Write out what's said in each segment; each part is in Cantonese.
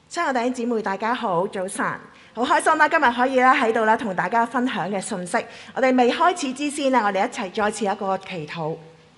親愛弟兄姊妹，大家好，早晨，好開心啦！今日可以喺度同大家分享嘅信息。我哋未開始之先我哋一齊再次一個祈禱。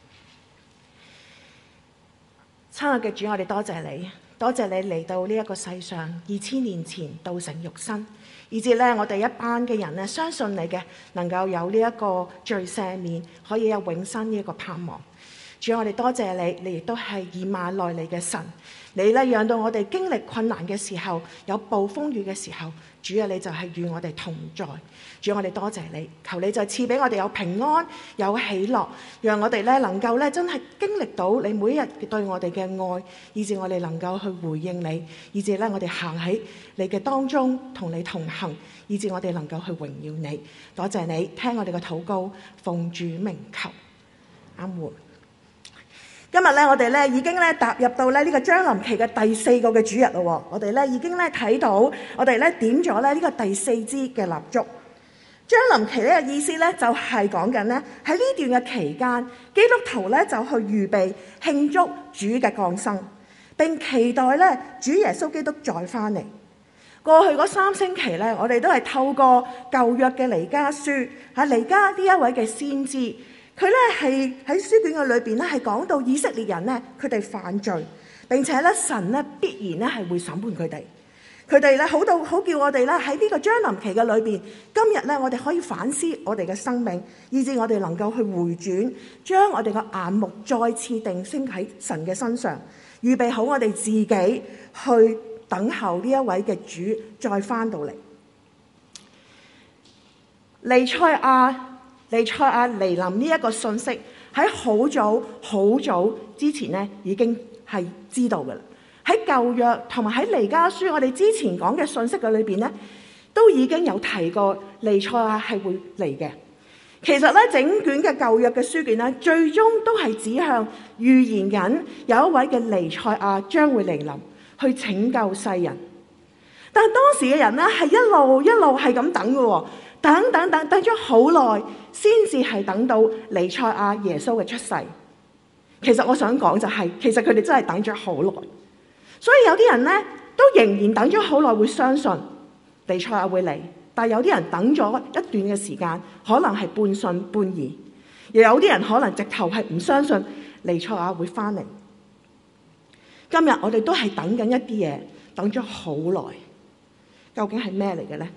親愛嘅主，我哋多謝你，多謝你嚟到呢一個世上2000年前道成肉身，以至我哋一班嘅人相信你嘅，能夠有呢一個罪赦免，可以有永生呢一個盼望。主，我哋多謝你，你亦都係以馬內利嘅神。你讓到我哋經歷困難嘅時候，有暴風雨嘅時候，主啊，你就係與我哋同在。主，我哋多謝你，求你就賜俾我哋有平安，有喜樂，讓我哋能夠真係經歷到你每一日對我哋嘅愛，以致我哋能夠去回應你，以致我哋行喺你嘅當中，同你同行，以致我哋能夠去榮耀你。多謝你聽我哋嘅禱告，奉主名求，阿門。今日我哋已經踏入到呢個將臨期嘅第4個嘅主日咯。我哋已經睇到，我哋點咗呢個第4支嘅蠟燭。將臨期呢個意思就係講緊喺呢段嘅期間，基督徒就去預備慶祝主嘅降生，並期待主耶穌基督再翻嚟。過去嗰3星期我哋都係透過舊約嘅彌迦書，彌迦呢一位嘅先知。佢係喺書卷嘅裏邊係講到以色列人佢哋犯罪，並且神必然係會審判佢哋。佢哋好叫我哋喺呢個將臨期嘅裏邊，今日我哋可以反思我哋嘅生命，以致我哋能夠去回轉，將我哋嘅眼目再次定睛喺神嘅身上，預備好我哋自己去等候呢一位嘅主再翻到嚟。彌賽亞嚟臨呢一個信息喺好早之前已經係知道㗎啦。喺舊約同埋喺彌迦書，我哋之前講嘅信息嘅裏邊都已經有提過彌賽亞係會嚟嘅。其實整卷嘅舊約嘅書卷最終都係指向預言緊有一位嘅彌賽亞將會嚟臨，去拯救世人。但係當時嘅人係一路係咁等嘅，等咗好耐，先至係等到彌賽亞耶穌嘅出世。其實我想講其實佢哋真係等咗好耐，所以有啲人都仍然等咗好耐，會相信彌賽亞會嚟。但係有啲人等咗一段嘅時間，可能係半信半疑，又有啲人可能直頭係唔相信彌賽亞會翻嚟。今日我哋都係等緊一啲嘢，等咗好耐，究竟係咩嚟嘅呢？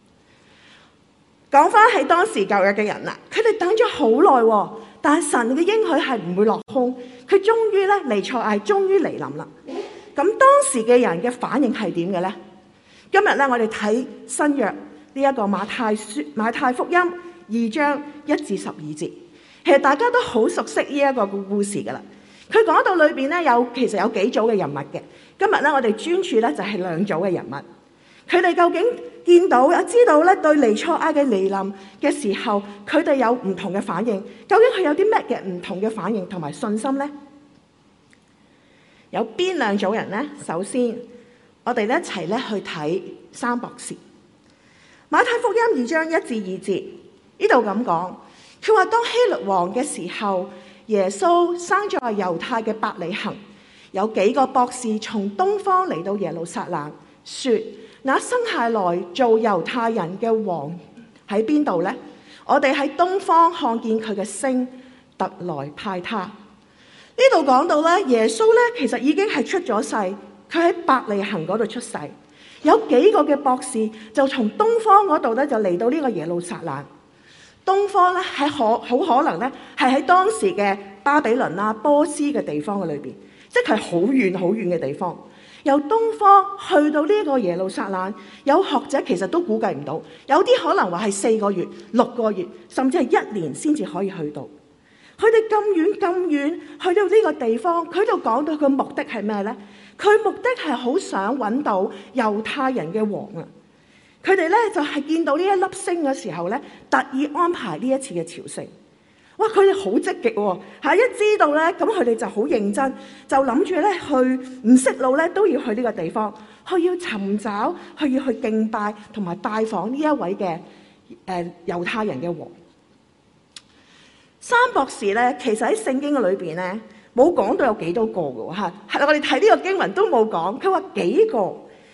講翻喺當時舊約嘅人啦，佢哋等咗好耐，但係神嘅應許係唔會落空，佢終於彌賽亞終於嚟臨啦。咁當時嘅人嘅反應係點嘅呢？今日我哋睇新約呢一個馬太福音2章1至12節，其實大家都好熟悉呢一個故事噶啦。佢講到裏邊其實有幾組嘅人物嘅。今日我哋專注就係2組嘅人物。佢哋究竟見到知道對彌賽亞嘅嚟臨嘅時候，佢哋有唔同嘅反應。究竟佢有啲咩嘅唔同嘅反應同埋信心呢？有邊2組人呢？首先，我哋一齊去睇3博士。馬太福音2章1至2節呢度咁講，佢話當希律王嘅時候，耶穌生在猶太嘅伯利恆，有幾個博士從東方嚟到耶路撒冷，說：那生下來做猶太人嘅王喺邊度呢？我哋喺東方看見佢嘅星，特來派他。呢度講到耶穌其實已經係出咗世，佢喺伯利恆嗰度出世。有幾個嘅博士就從東方嗰度就嚟到呢個耶路撒冷。東方係好可能係喺當時嘅巴比倫波斯嘅地方嘅裏邊，即係好遠好遠嘅地方。由東方去到呢個耶路撒冷，有學者其實都估計唔到，有啲可能話係4個月、6個月，甚至係1年先至可以去到。佢哋咁遠去到呢個地方，佢度講到佢目的係咩呢？佢目的係好想揾到猶太人嘅王啊！佢哋就係見到呢一粒星嘅時候特意安排呢一次嘅朝聖。哇！佢哋好積極喎，一知道咁佢哋就好認真，就諗住去唔識路都要去呢個地方，去要尋找，去要去敬拜同埋拜訪呢一位嘅猶太人嘅王。3博士其實喺聖經嘅裏邊冇講到有幾多個嘅嚇，係我哋睇呢個經文都冇講，佢話幾個。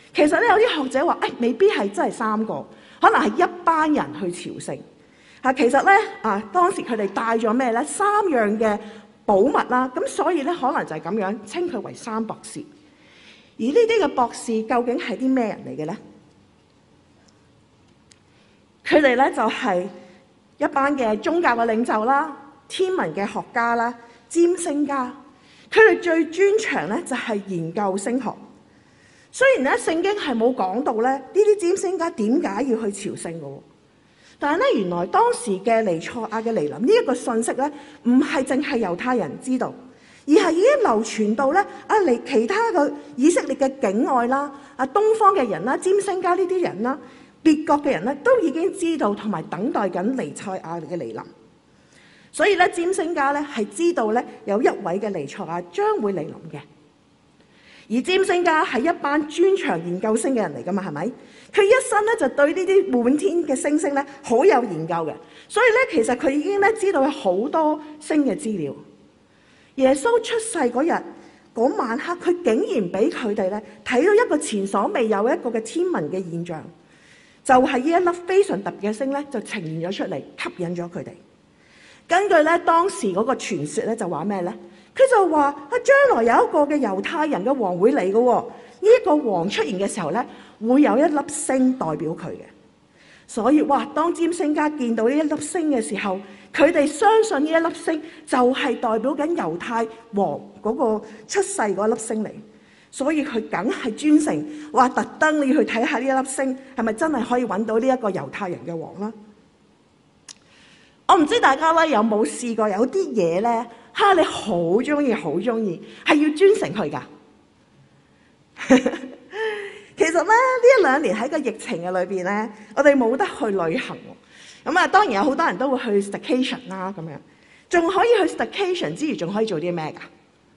其實咧有啲學者話，未必係真係3個，可能係一班人去朝聖。其實咧當時佢哋帶咗咩咧？3樣嘅寶物啦，咁所以咧可能就係咁樣稱佢為3博士。而呢啲嘅博士究竟係啲咩人嚟嘅咧？佢哋咧就係一班嘅宗教嘅領袖啦、天文嘅學家啦、占星家。佢哋最專長咧就係研究星學。雖然咧聖經係冇講到咧呢啲占星家點解要去朝聖嘅，但係咧原來當時嘅彌賽亞嘅嚟臨呢一個信息咧，唔係淨係猶太人知道，而係已經流傳到咧嚟其他嘅以色列嘅境外啦、東方嘅人啦、占星家呢啲人啦、別國嘅人咧，都已經知道同埋等待緊彌賽亞嘅嚟臨。所以咧占星家咧係知道咧有一位嘅彌賽亞將會嚟臨嘅。而占星家係一班專長研究星嘅人嚟噶嘛，係咪？佢一生咧就對呢啲滿天嘅星星咧好有研究嘅，所以咧其實佢已經咧知道有好多星嘅資料。耶穌出世嗰日嗰晚黑，佢竟然俾佢哋咧睇到一個前所未有一個嘅天文嘅現象，就係呢一粒非常特別嘅星咧就呈現咗出嚟，吸引咗佢哋。根據咧當時嗰個傳說咧就話咩咧？佢就話將來有一個嘅猶太人嘅王會嚟嘅喎，呢一個王出現嘅時候咧，會有一粒星代表佢嘅。所以當占星家見到呢一粒星嘅時候，佢哋相信呢一粒星就係代表緊猶太王嗰個出世嗰粒星嚟，所以佢梗係專程特登你去睇下呢一粒星係咪真係可以揾到呢一個猶太人嘅王啦。我唔知大家咧有冇試過有啲嘢咧你好中意係要專程去㗎。其實咧呢1-2年喺個疫情嘅裏邊咧，我哋冇得去旅行，咁當然有好多人都會去 staycation 啦，咁樣仲可以去 staycation 之餘仲可以做啲咩㗎？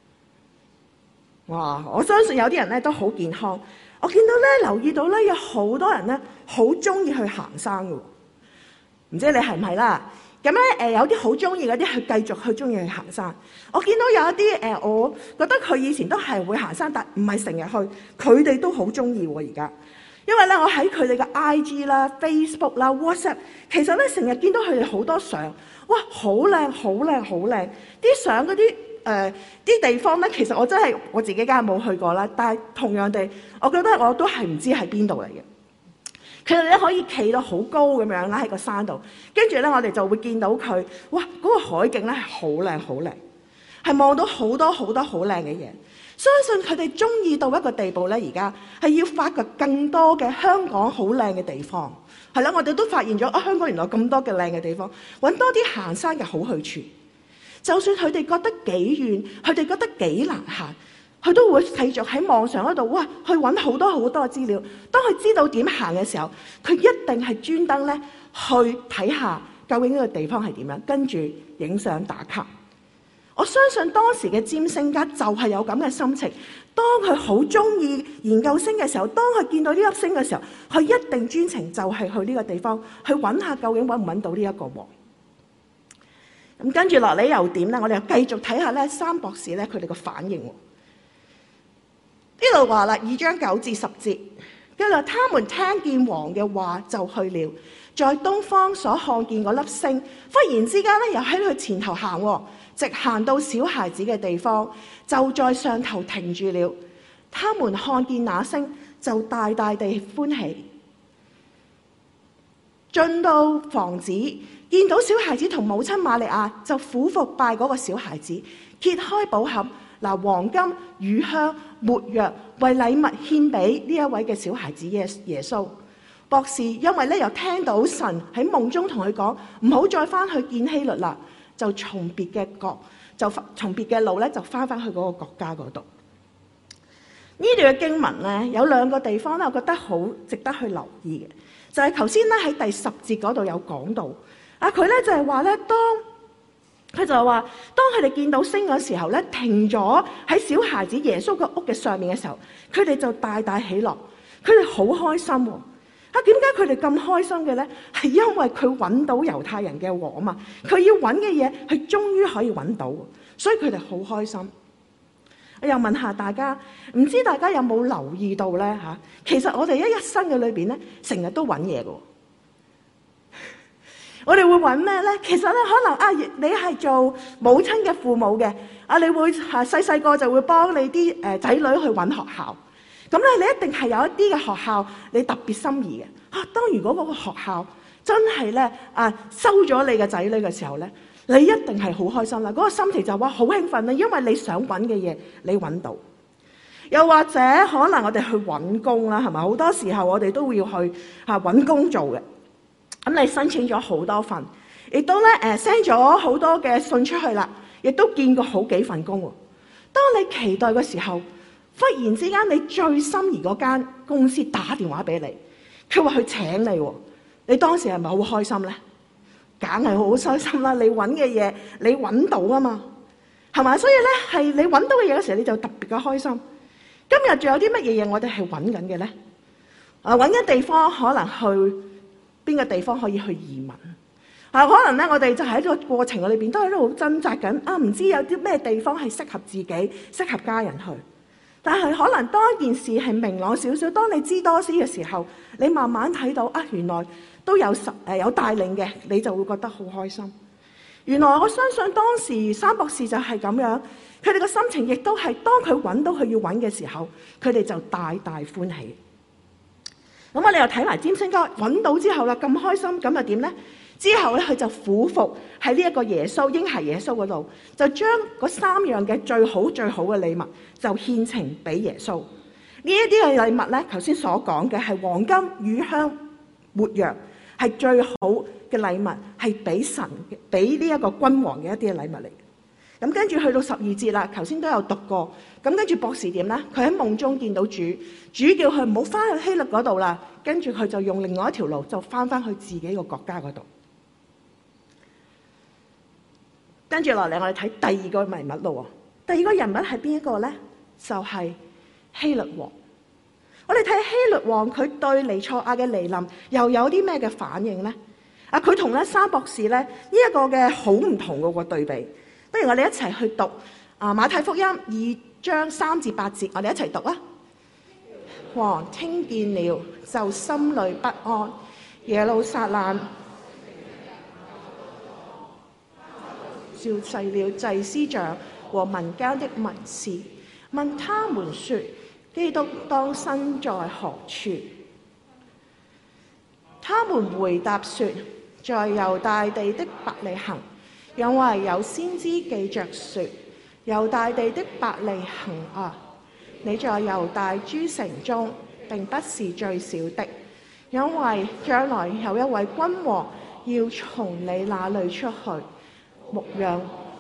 我相信有啲人咧都好健康。我見到咧留意到咧有好多人咧好中意去行山㗎，唔知你係唔係啦？咁咧有啲好中意嗰啲去繼續去中意去行山。我見到有一啲我覺得佢以前都係會行山，但唔係成日去，佢哋都好中意喎而家。因為咧我喺佢哋嘅 IG 啦、Facebook 啦、WhatsApp， 其實咧成日見到佢哋好多相，好靚好靚好靚！啲相嗰啲啲地方咧，其實我真係我自己梗係冇去過啦，但係同樣地，我覺得我都係唔知係邊度嚟嘅。佢哋咧可以企到好高咁樣啦喺個山度，跟住咧我哋就會見到佢，嗰個海景咧係好靚好靚，係望到好多好多好靚嘅嘢。相信佢哋中意到一個地步咧，而家係要發掘更多嘅香港好靚嘅地方。係啦，我哋都發現咗香港原來咁多嘅靚嘅地方，揾多啲行山嘅好去處。就算佢哋覺得幾遠，佢哋覺得幾難行，佢都會繼續喺網上嗰度去揾好多好多嘅資料。當佢知道點行嘅時候，佢一定係專登咧去睇下究竟呢個地方係點樣，跟住影相打卡。我相信當時嘅占星家就係有咁嘅心情。當佢好中意研究星嘅時候，當佢見到呢粒星嘅時候，佢一定專程就係去呢個地方去揾下究竟揾唔揾到呢一個王。咁跟住落嚟又點咧？我哋又繼續睇下咧3博士咧佢哋嘅反應。呢度話啦，2章9至10節，跟住他們聽見王嘅話就去了，在東方所看見嗰粒星，忽然之間咧又喺佢前頭行，直行到小孩子嘅地方，就在上頭停住了。他們看見那星，就大大地歡喜。進到房子，見到小孩子同母親瑪利亞，就俯伏拜嗰個小孩子，揭開寶盒，拿黃金、乳香、沒藥為禮物獻俾呢一位嘅小孩子耶穌。博士因為咧又聽到神喺夢中同佢講，唔好再翻去見希律啦，就從別嘅路咧就翻去嗰個國家嗰度。呢段嘅經文咧有2個地方咧，我覺得好值得去留意嘅，就係頭先咧喺第10節嗰度有講到，佢咧就係話咧當佢哋見到星嘅時候咧，停咗喺小孩子耶穌嘅屋嘅上面嘅時候，佢哋就大大喜樂，佢哋好開心喎。點解佢哋咁開心嘅咧？係因為佢揾到猶太人嘅王啊嘛，佢要揾嘅嘢，佢終於可以揾到，所以佢哋好開心。 我又問下大家，唔知大家有冇留意到咧嚇？其實我哋一生嘅裏邊咧，成日都揾嘢嘅。我哋會揾咩咧？其實咧，可能你係做母親嘅父母嘅，你會細個就會幫你啲仔女去揾學校。咁咧，你一定係有一啲嘅學校你特別心儀嘅。當如果嗰個學校真係咧收咗你嘅仔女嘅時候咧，你一定係好開心啦。嗰個心情就話好興奮啦，因為你想揾嘅嘢你揾到。又或者可能我哋去揾工啦，係咪？好多時候我哋都會要去揾工做嘅。咁你申請咗好多份，亦都咧send 咗好多嘅信出去啦，亦都見過好幾份工喎。當你期待嘅時候，忽然之間你最心儀嗰間公司打電話俾你，佢話去請你喎，你當時係咪好開心咧？梗係好開心啦！你揾嘅嘢你揾到啊嘛，係咪？所以咧係你揾到嘅嘢嘅時候，你就特別嘅開心。今日仲有啲乜嘢嘢我哋係揾緊嘅咧？揾緊地方可能去。邊個地方可以去移民？可能咧，我哋就喺個過程裏邊都喺度好掙扎緊。唔知有啲咩地方係適合自己、適合家人去。但係可能當一件事係明朗少少，當你知多啲嘅時候，你慢慢睇到原來都有有帶領嘅，你就會覺得好開心。原來我相信當時三博士就係咁樣，佢哋個心情亦都係當佢揾到佢要揾嘅時候，佢哋就大大歡喜。咁我哋又睇埋占星家揾到之後啦，咁開心，咁又點咧？之後咧，佢就俯伏喺呢一個耶穌嬰孩耶穌嗰度，就將嗰3樣嘅最好最好嘅禮物就獻呈俾耶穌。呢一啲嘅禮物咧，頭先所講嘅係黃金、乳香、沒藥，係最好嘅禮物，係俾神、俾呢一個君王嘅一啲嘅禮物嚟。咁跟住去到12節啦，頭先都有讀過。咁跟住博士點咧？佢喺夢中見到主叫佢唔好翻去希律嗰度啦。跟住佢就用另外一條路，就翻去自己個國家嗰度。跟住落嚟，我哋睇第二個人物咯。第二個人物係邊一個咧？就係希律王。我哋睇希律王，佢對彌賽亞嘅嚟臨又有啲咩嘅反應咧？佢同咧三博士咧呢一個嘅好唔同嘅個對比。不如我哋一齊去讀馬太福音2章3至8節，我哋一齊讀啊！王聽見了，就心裏不安。耶路撒冷召集了祭司長和民間的文士，問他們說：基督當生在何處？他們回答說：在猶大地的伯利恆。因為有先知記着說：猶大地的伯利恆啊，你在猶大諸城中並不是最小的，因為將來有一位君王要從你那裏出去牧養。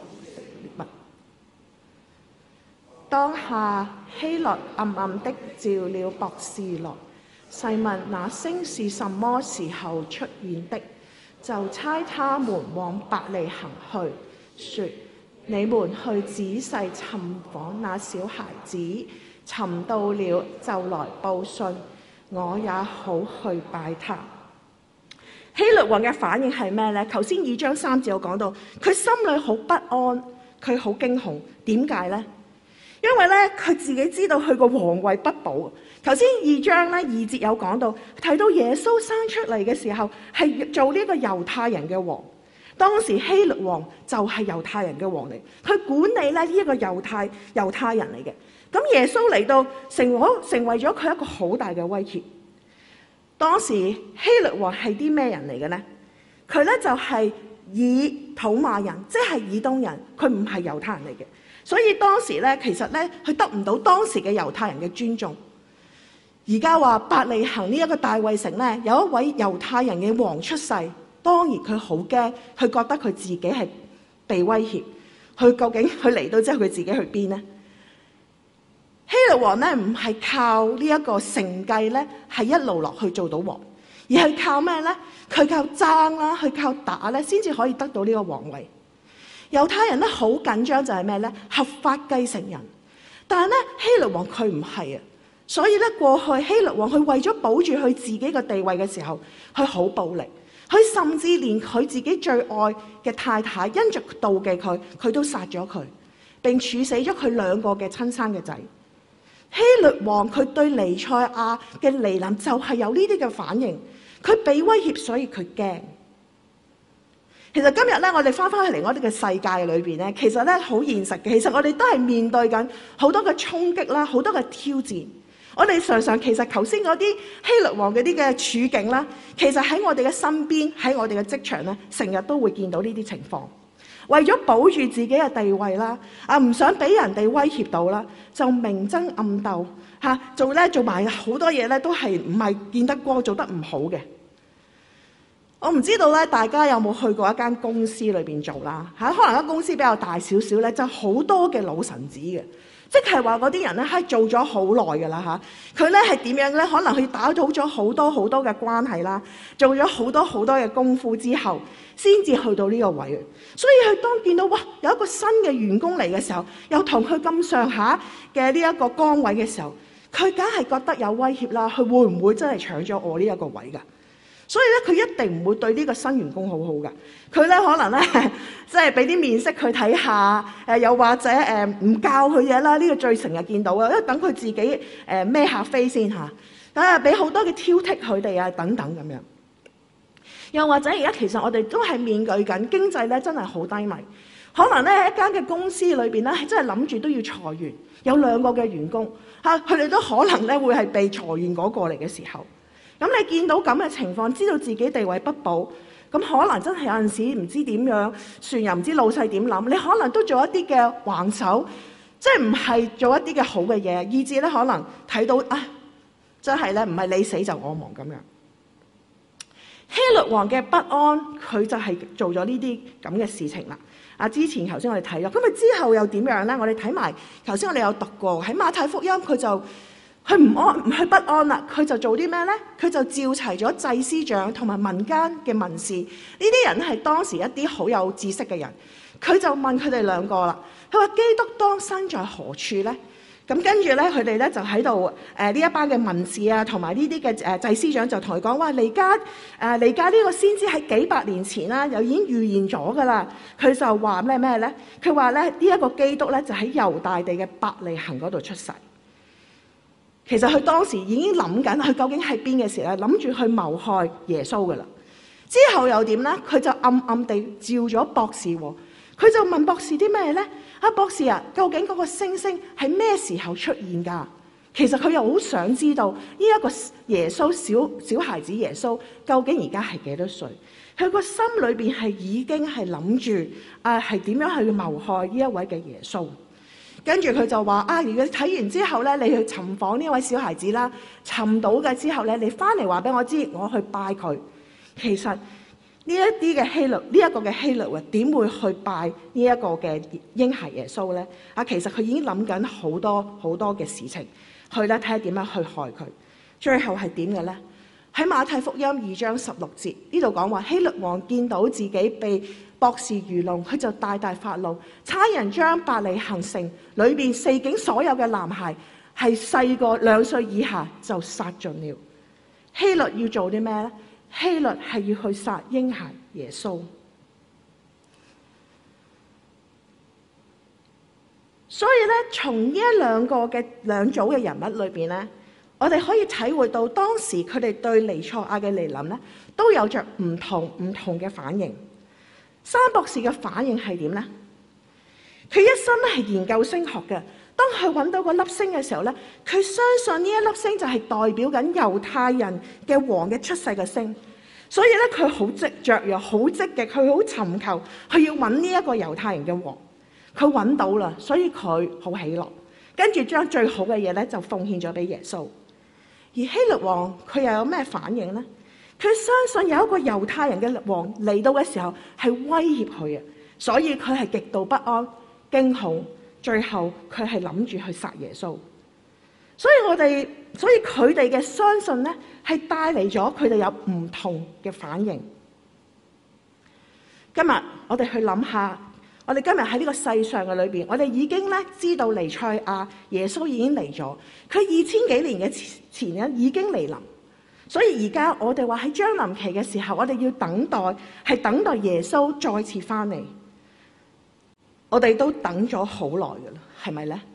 當下希律暗暗的召了博士來，細問那星是什麼時候出現的。就差他們往伯利恆去，說：你們去仔細尋訪那小孩子，尋到了就來報信，我也好去拜他。希律王嘅反應係咩呢？頭先2章3節我講到，佢心裏好不安，佢好驚恐。點解呢？因為咧佢自己知道佢個皇位不保。頭先2章咧2節有講到，睇到耶穌生出嚟嘅時候係做呢個猶太人嘅王。當時希律王就係猶太人嘅王嚟，佢管理咧呢一個猶太人嚟嘅。咁耶穌嚟到成為咗佢一個好大嘅威脅。當時希律王係啲咩人嚟嘅呢？佢咧就係以土馬人，即係以東人，佢唔係猶太人嚟嘅。所以當時咧，其實咧佢得唔到當時嘅猶太人嘅尊重。而家話伯利恆呢一個大衛城咧，有一位猶太人嘅王出世，當然佢好驚，佢覺得佢自己係被威脅。佢究竟佢嚟到之後，佢自己去邊呢？希律王咧唔係靠呢一個承繼咧，係一路落去做到王，而係靠咩咧？佢靠爭啦，佢靠打咧，先至可以得到呢個皇位。猶太人咧好緊張就係咩咧？合法繼承人。但係咧希律王佢唔係啊，所以咧過去希律王佢為咗保住佢自己嘅地位嘅時候，佢好暴力，佢甚至連佢自己最愛嘅太太因着妒忌佢都殺咗佢， 並處死咗佢兩個嘅親生嘅仔。希律王佢對彌賽亞嘅嚟臨就係有呢啲嘅反應，佢被威脅，所以佢驚。其實今日咧，我哋翻返去嚟我哋嘅世界裏邊咧，其實咧好現實嘅。其實我哋都係面對緊好多嘅衝擊啦，好多嘅挑戰。我哋常常其實頭先嗰啲希律王嗰啲嘅處境啦，其實喺我哋嘅身邊，喺我哋嘅職場咧，成日都會見到呢啲情況。為咗保住自己嘅地位啦，唔想俾人哋威脅到啦，就明爭暗鬥做埋好多嘢咧，都係唔係見得光，做得唔好嘅。我唔知道咧，大家有冇去過一間公司裏邊做啦？可能間公司比較大少少咧，就好多嘅老臣子嘅，即係話嗰啲人咧係做咗好耐㗎啦嚇。佢咧係點樣咧？可能佢打好咗好多好多嘅關係啦，做咗好多好多嘅功夫之後，先至去到呢個位。所以佢當見到哇有一個新嘅員工嚟嘅時候，又同佢咁上下嘅呢一個崗位嘅時候，佢梗係覺得有威脅啦。佢會唔會真係搶咗我呢一個位㗎？所以咧，佢一定唔會對呢個新員工好好噶。佢咧可能咧，即係俾啲面色佢睇下，又或者唔教佢嘢啦。呢個最成日見到啊，因為等佢自己孭下飛先嚇，俾好多嘅挑剔佢哋啊，等等咁樣。又或者而家其實我哋都係面對緊經濟咧，真係好低迷。可能咧一間嘅公司裏邊咧，係真係諗住都要裁員，有2個嘅員工嚇，佢哋都可能咧會係被裁員嗰個嚟嘅時候。咁你見到咁嘅情況，知道自己地位不保，咁可能真係有陣時唔知點樣算，又唔知老細點諗，你可能都做一啲嘅橫手，即係唔係做一啲嘅好嘅嘢，以至咧可能睇到真係咧唔係你死就我亡咁樣。希律王嘅不安，佢就係做咗呢啲咁嘅事情啦。之前頭先我哋睇咗，咁佢之後又點樣咧？我哋睇埋頭先我哋有讀過喺馬太福音，佢唔不安啦，佢就做啲咩咧？佢就召齊咗祭司長同埋民間嘅文士，呢啲人係當時一啲好有知識嘅人。佢就問佢哋2個啦，佢話基督當身在何處咧？咁跟住咧，佢哋咧就喺度呢一班嘅文士啊，同埋呢啲嘅祭司長就同佢講話，彌迦呢個先知喺幾百年前啦，又已經預言咗噶啦。佢就話咩咧？佢話咧呢一個基督咧就喺猶大地嘅伯利恆嗰度出世。其實佢當時已經諗緊佢究竟喺邊嘅時候，諗住去謀害耶穌噶啦。之後又點咧？佢就暗暗地召咗博士喎。佢就問博士啲咩咧？博士啊，究竟嗰個星星係咩時候出現噶？其實佢又好想知道呢一個耶穌小孩子耶穌究竟而家係幾多歲？佢個心裏邊係已經係諗住係點樣去謀害呢一位嘅耶穌。跟住佢就話如果睇完之後咧，你去尋訪呢位小孩子啦，尋到嘅之後咧，你翻嚟話俾我知，我去拜佢。其實呢一啲嘅希律，呢一個嘅希律點會去拜呢一個嘅嬰孩耶穌咧？其實佢已經諗緊好多好多嘅事情，去咧睇下點樣去害佢。最後係點嘅咧？喺馬太福音2章16節呢度講話，希律王見到自己被博士愚弄，佢就大大發怒，差人將伯利恆城裏邊4境所有嘅男孩係細過2歲以下就殺盡了。希律要做啲咩咧？希律係要去殺嬰孩耶穌。所以咧，從呢兩組嘅人物裏邊咧，我哋可以體會到當時佢哋對彌賽亞嘅嚟臨咧，都有着唔同嘅反應。三博士嘅反應係點咧？佢一生咧係研究星學嘅，當佢揾到個粒星嘅時候咧，佢相信呢一粒星就係代表緊猶太人嘅王嘅出世嘅星，所以咧佢好執着又好積極，佢好尋求，佢要揾呢一個猶太人嘅王。佢揾到啦，所以佢好喜樂，跟住將最好嘅嘢咧就奉獻咗俾耶穌。而希律王佢又有咩反應咧？佢相信有一個猶太人嘅王嚟到嘅時候係威脅佢嘅，所以佢係極度不安、驚恐，最後佢係諗住去殺耶穌。所以佢哋嘅相信咧，係帶嚟咗佢哋有唔同嘅反應。今日我哋去諗下，我哋今日喺呢個世上嘅裏邊，我哋已經咧知道彌賽亞耶穌已經嚟咗，佢2000幾年嘅前咧已經嚟臨。所以而家我哋話喺將臨期嘅時候，我哋要等待，係等待耶穌再次翻嚟。 我哋都等咗好耐㗎啦，係咪呢？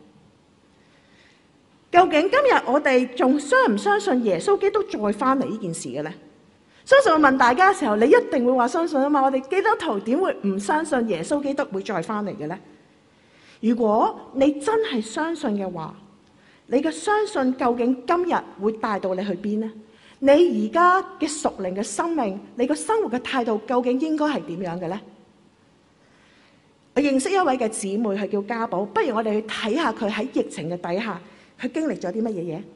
究竟今日我哋仲相唔相信耶穌基督再翻嚟呢件事嘅呢？相信我問大家嘅時候，你一定會話相信啊嘛！我哋基督徒點會唔相信耶穌基督會再翻嚟嘅呢？如果你真係相信嘅話，你嘅相信究竟今日會帶到你去邊呢？你而家嘅屬靈嘅生命，你個生活嘅態度究竟應該係點樣嘅呢？我認識一位嘅姊妹係叫家寶，不如我哋去睇下佢喺疫情嘅底下，佢經歷咗啲乜嘢嘢？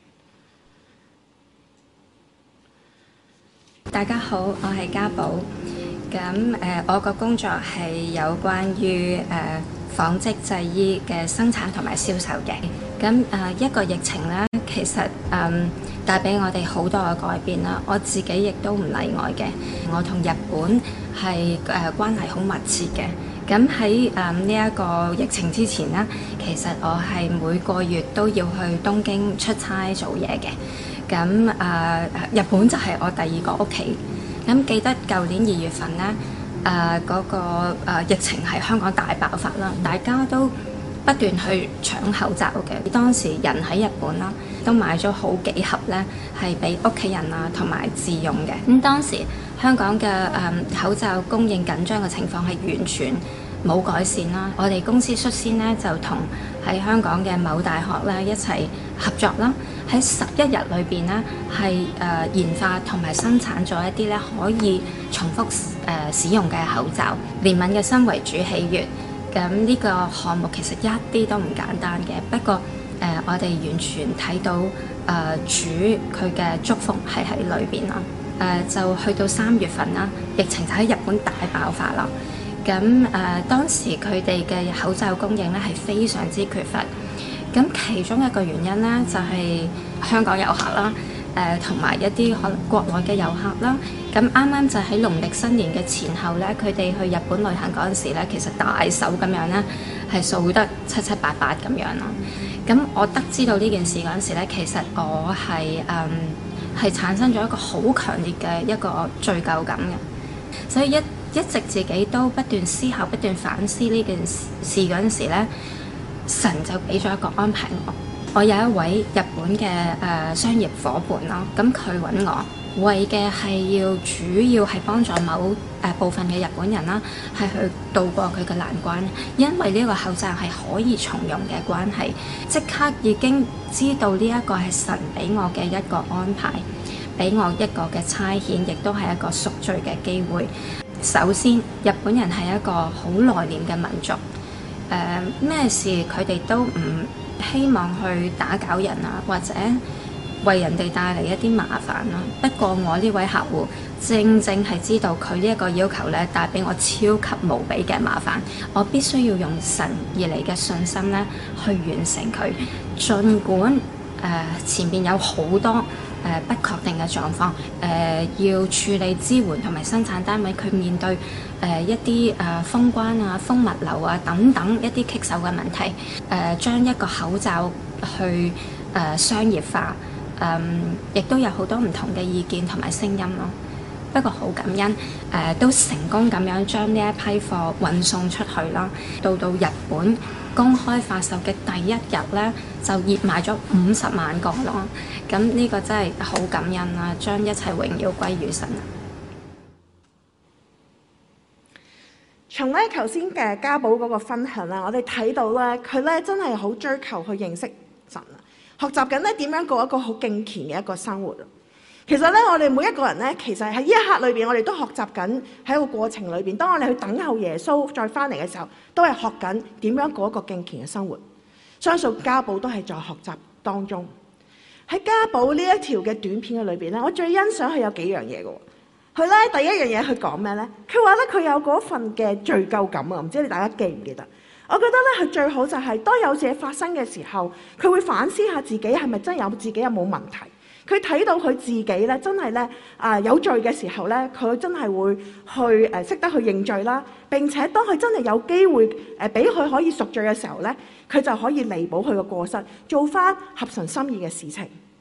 大家好，我係家寶。咁我個工作係有關於紡織製衣嘅生產同埋銷售嘅。咁一個疫情咧，其實帶俾我哋好多嘅改變啦。我自己亦都唔例外嘅。我同日本係關係好密切嘅。咁喺呢一個疫情之前呢，其實我係每個月都要去東京出差做嘢嘅。咁日本就係我第二個屋企。咁記得舊年2月份呢，嗰個疫情喺香港大爆發啦，大家都不斷去搶口罩嘅。當時人喺日本啦，都買咗好幾盒呢，係俾屋企人啊同埋自用嘅。咁當時香港嘅口罩供應緊張嘅情況係完全冇改善啦。我哋公司率先呢，就同喺香港嘅某大學咧一齊合作啦。喺11日裏邊呢，係研發同埋生產咗一啲咧可以重複使用嘅口罩。憐憫嘅心為主喜悅。咁呢個項目其實一啲都唔簡單嘅，不過我哋完全睇到主佢嘅祝福係喺裏邊啦。就去到3月份啦，疫情就喺日本大爆發啦。咁當時佢哋嘅口罩供應咧係非常之缺乏。咁其中一個原因咧就係香港遊客啦，同埋一啲可能國內嘅遊客啦。咁啱啱就喺農曆新年嘅前後咧，佢哋去日本旅行嗰陣時咧，其實大手咁樣咧係掃得七七八八咁樣啦。咁我得知到呢件事嗰陣時咧，其實我係產生咗一個好強烈嘅一個罪疚感嘅，所以一直自己都不斷思考、不斷反思呢件事嗰陣時咧，神就俾咗一個安排我。我有一位日本嘅商業夥伴啦，咁佢揾我，為嘅係主要係幫助某部分嘅日本人啦，係去渡過佢嘅難關。因為呢個口罩係可以重用嘅關係，即刻已經知道呢一個係神俾我嘅一個安排，俾我一個嘅差遣，亦都係一個贖罪嘅機會。首先，日本人係一個好內斂嘅民族，咩事佢哋都唔希望去打攪人啊，或者為人哋帶嚟一啲麻煩啦。不過我呢位客戶正係知道佢呢一個要求咧，帶俾我超級無比嘅麻煩。我必須要用神而嚟嘅信心咧，去完成佢。儘管前面有好多不確定嘅狀況，要處理支援同埋生產單位佢面對一啲封關啊、封物流啊等等一啲棘手嘅問題，將一個口罩去商業化，亦都有好多唔同嘅意見同埋聲音咯。不過好感恩，都成功咁樣將呢一批貨運送出去啦。到日本公開發售嘅第一日咧，就熱賣咗50萬個咯。咁呢個真係好感恩啦，將一切榮耀歸於神。 從咧頭先嘅家寶嗰個分享啦，我哋睇到咧，佢咧真係好追求去認識神啊，學習緊咧點樣過一個好敬虔嘅一個生活。其實咧，我哋每一個人咧，其實喺呢一刻裏邊，我哋都學習緊喺個過程裏邊。當我哋去等候耶穌再翻嚟嘅時候，都係學緊點樣過一個敬虔嘅生活。相信家寶都係在學習當中。喺家寶呢一條嘅短片嘅裏邊咧，我最欣賞佢有幾樣嘢嘅。佢咧第一樣嘢佢講咩咧？佢話咧佢有嗰份嘅罪疚感啊！唔知你大家記唔記得？我覺得咧佢最好就係當有嘢發生嘅時候，佢會反思下自己係咪真係有自己有冇問題。佢睇到佢自己咧，真係咧有罪嘅時候咧，佢真係會去識得去認罪啦。並且當佢真係有機會俾佢可以贖罪嘅時候咧，佢就可以彌補佢嘅過失，做翻合神心意嘅事情。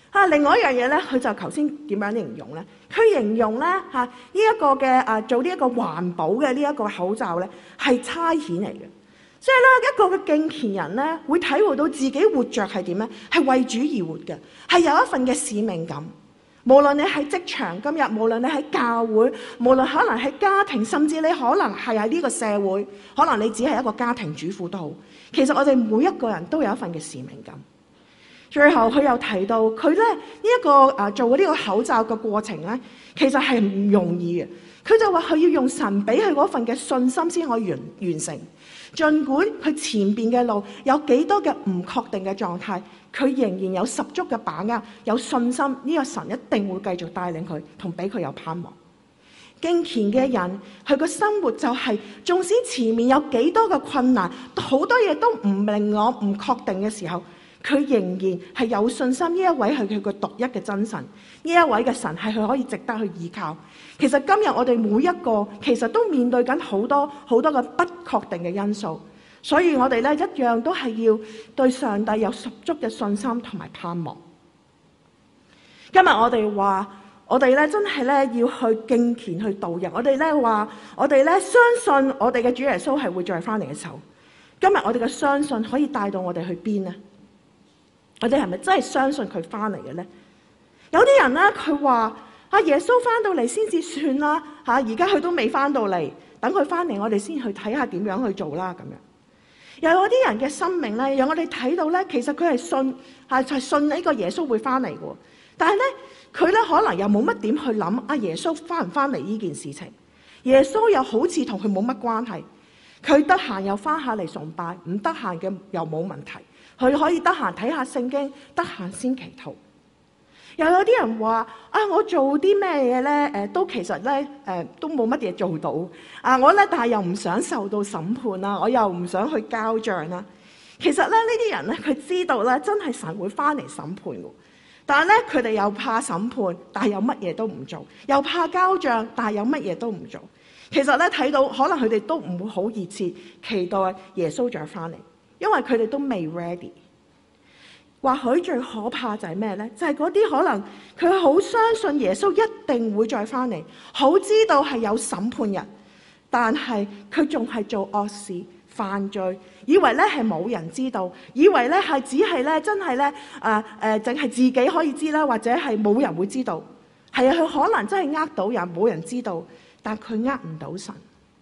另外一樣嘢咧，佢就頭先點樣形容咧？佢形容咧呢一個嘅做呢一個環保嘅呢一個口罩咧，係差遣嚟嘅。即係咧，一個嘅敬虔人咧，會體會到自己活着係點咧？係為主而活嘅，係有一份嘅使命感。無論你喺職場今日，無論你喺教會，無論可能喺家庭，甚至你可能係喺呢個社會，可能你只係一個家庭主婦都好。其實我哋每一個人都有一份嘅使命感。最後佢又提到佢咧呢一個做呢個口罩嘅過程咧，其實係唔容易嘅。佢就話佢要用神俾佢嗰份嘅信心先可以完成。儘管佢前邊嘅路有幾多嘅唔確定嘅狀態，佢仍然有十足嘅把握，有信心呢個神一定會繼續帶領佢，同俾佢有盼望。敬虔嘅人，佢個生活就係，縱使前面有幾多嘅困難，好多嘢都唔明朗、唔確定嘅時候，佢仍然係有信心。呢一位係佢個獨一嘅真神，呢一位嘅神係佢可以值得去依靠。其實今日我哋每一個其實都面對緊好多好多嘅不確定嘅因素，所以我哋咧一樣都係要對上帝有十足嘅信心同埋盼望。今日我哋話，我哋咧真係咧要去敬虔去度日。我哋咧話，我哋咧相信我哋嘅主耶穌係會再翻嚟嘅時候。今日我哋嘅相信可以帶到我哋去邊呢？我哋係咪真係相信佢翻嚟嘅咧？有啲人咧佢話耶穌翻到嚟先至算啦，而家佢都未翻到嚟，等佢翻嚟我哋先去睇下點樣去做啦咁樣。又有啲人嘅生命咧，讓我哋睇到咧，其實佢係信係信呢個耶穌會翻嚟嘅，但係咧佢咧可能又冇乜點去諗耶穌翻唔翻嚟呢件事情。耶穌又好似同佢冇乜關係，佢得閒又翻下嚟崇拜，唔得閒嘅又冇問題，佢可以得閒睇下聖經，得閒先祈禱。又有啲人話我做啲咩嘢咧？都其實咧都冇乜嘢做到我咧，但係又唔想受到審判啦，我又唔想去交賬啦。其實咧呢啲人咧，佢知道咧真係神會翻嚟審判嘅，但係咧佢哋又怕審判，但係又乜嘢都唔做，又怕交賬，但係又乜嘢都唔做。其實咧睇到可能佢哋都唔會好熱切期待耶穌再翻嚟，因為佢哋都未 ready。或許最可怕就係咩呢？就係嗰啲可能佢好相信耶穌一定會再翻嚟，好知道係有審判日，但係佢仲係做惡事犯罪，以為咧係冇人知道，以為咧係只係咧真係咧淨係自己可以知啦，或者係冇人會知道。係佢可能真係呃到人，冇人知道，但佢呃唔到神。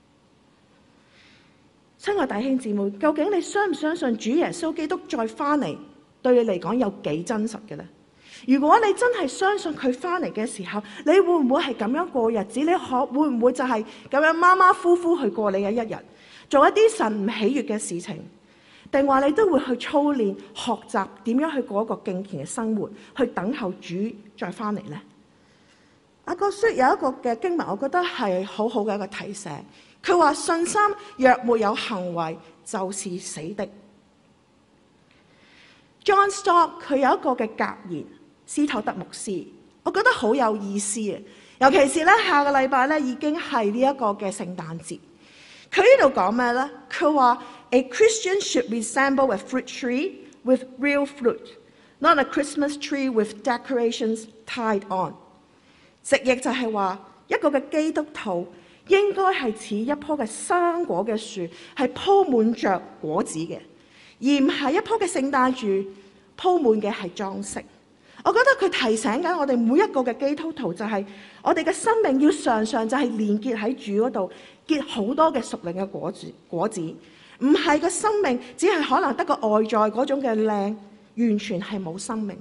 親愛弟兄姊妹，究竟你相唔相信主耶穌基督再翻嚟？對你嚟講有幾真實嘅咧？如果你真係相信佢翻嚟嘅時候，你會唔會係咁樣過日子？你會唔會就係咁樣馬馬虎虎去過你嘅一日，做一啲神唔喜悅嘅事情？定話你都會去操練學習點樣去過一個敬虔嘅生活，去等候主再翻嚟呢？雅各書有一個嘅經文，我覺得係好好嘅一個提醒。佢話信心若沒有行為，就是死的。John Stott 佢有一個嘅格言，斯托德牧師，我覺得好有意思啊！尤其是咧下個禮拜咧已經係呢一個嘅聖誕節，佢呢度講咩咧？佢話 A Christian should resemble a fruit tree with real fruit, not a Christmas tree with decorations tied on。直譯就係話一個嘅基督徒應該係似一棵嘅生果嘅樹，係鋪滿着果子嘅。而唔係一棵嘅聖誕樹鋪滿嘅係裝飾。我覺得佢提醒緊我哋每一個嘅基督徒，就係我哋嘅生命要常常就係連結喺主嗰度，結好多嘅屬靈嘅果子，唔係個生命只係可能得個外在嗰種嘅靚，完全係冇生命。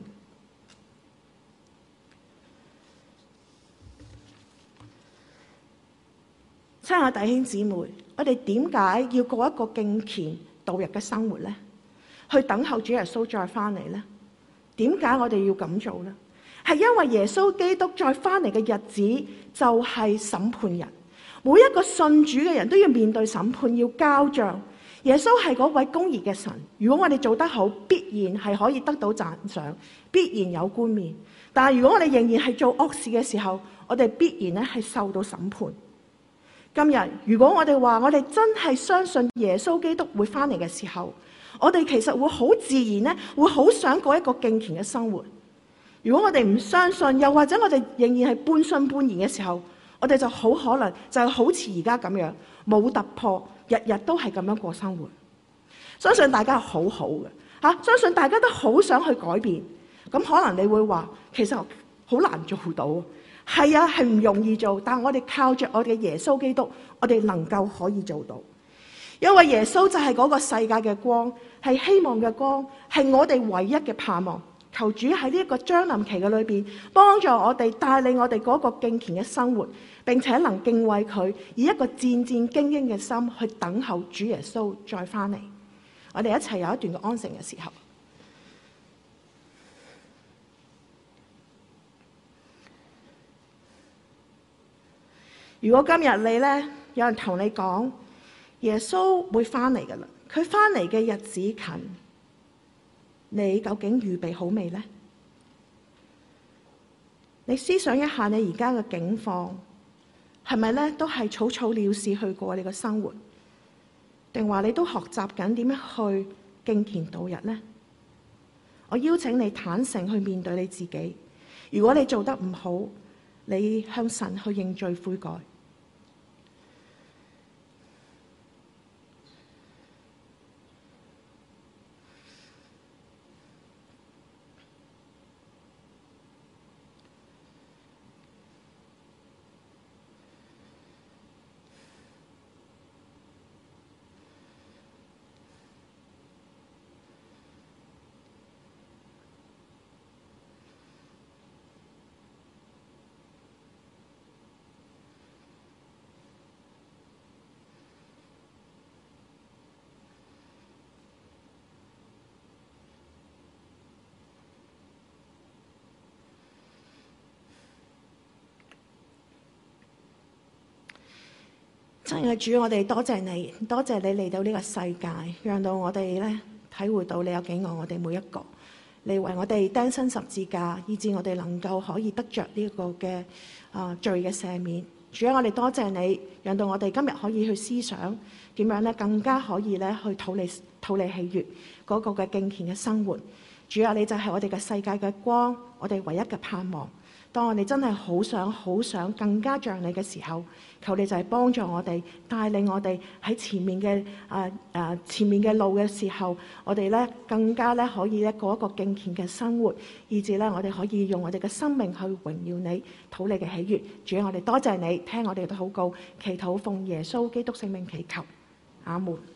親愛弟兄姊妹，我哋點解要過一個敬虔度日嘅生活呢？去等候主耶穌再翻嚟呢？點解我哋要咁做呢？係因為耶穌基督再翻嚟嘅日子就係審判日，每一個信主嘅人都要面對審判，要交賬。耶穌係嗰位公義嘅神，如果我哋做得好，必然係可以得到讚賞，必然有冠冕。但係如果我哋仍然係做惡事嘅時候，我哋必然咧係受到審判。今日如果我哋話我哋真係相信耶穌基督會翻嚟嘅時候，我哋其實會好自然咧，會好想過一個敬虔嘅生活。 如果我哋唔相信，又或者我哋仍然係半信半疑嘅時候，我哋就好可能就好似而家咁樣冇突破，日日都係咁樣過生活。相信大家係好好嘅相信大家都好想去改變。咁可能你會話，其實好難做到。係啊，係唔容易做，但我哋靠着我哋嘅耶穌基督，我哋能夠可以做到。因為耶穌就係嗰個世界嘅光，係希望嘅光，係我哋唯一嘅盼望。求主喺呢一個將臨期嘅裏邊，幫助我哋，帶領我哋嗰個敬虔嘅生活，並且能敬畏佢，以一個戰戰兢兢嘅心去等候主耶穌再翻嚟。我哋一齊有一段嘅安靜嘅時候。如果今日你呢，有人同你講耶穌會翻嚟噶啦，佢翻嚟嘅日子近，你究竟預備好未呢？你思想一下你而家嘅境況，係咪呢都係草草了事去過你嘅生活，定話你都學習緊點樣去敬虔度日呢？我邀請你坦誠去面對你自己，如果你做得唔好，你向神去認罪悔改。親愛的主，我哋多謝你，多謝你嚟到呢個世界，讓到我哋咧體會到你有幾愛我哋每一個，你為我哋釘身十字架，以致我哋能夠可以得着呢個嘅罪嘅赦免。主啊，我哋多謝你，讓到我哋今日可以去思想點樣咧，更加可以咧去討你喜悅嗰個嘅敬虔嘅生活。主啊，你就係我哋嘅世界嘅光，我哋唯一嘅盼望。當我哋真係好想更加像你嘅時候，求你就係幫助我哋，帶領我哋喺前面嘅路嘅時候，我哋咧更加咧可以咧過一個敬虔嘅生活，以至咧我哋可以用我哋嘅生命去榮耀你，討你嘅喜悅。主啊，我哋多謝你，聽我哋嘅禱告，祈禱奉耶穌基督聖名祈求，阿門。